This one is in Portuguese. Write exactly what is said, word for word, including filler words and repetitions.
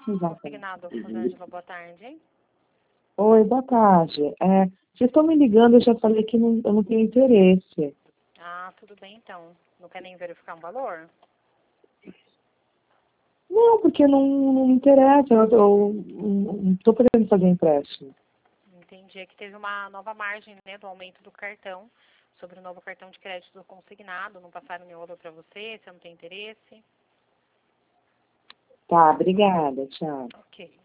Exatamente. Consignado, Rosângela, boa tarde. Oi, boa tarde. É, vocês estão me ligando, eu já falei que não, eu não tenho interesse. Ah, tudo bem então. Não quer nem verificar um valor? Não, porque não, não me interessa, eu, eu não estou podendo fazer empréstimo. Entendi. É que teve uma nova margem, né, do aumento do cartão, sobre o novo cartão de crédito do consignado. Não passaram nenhum valor para você, você não tem interesse? Tá, obrigada, tchau. Ok.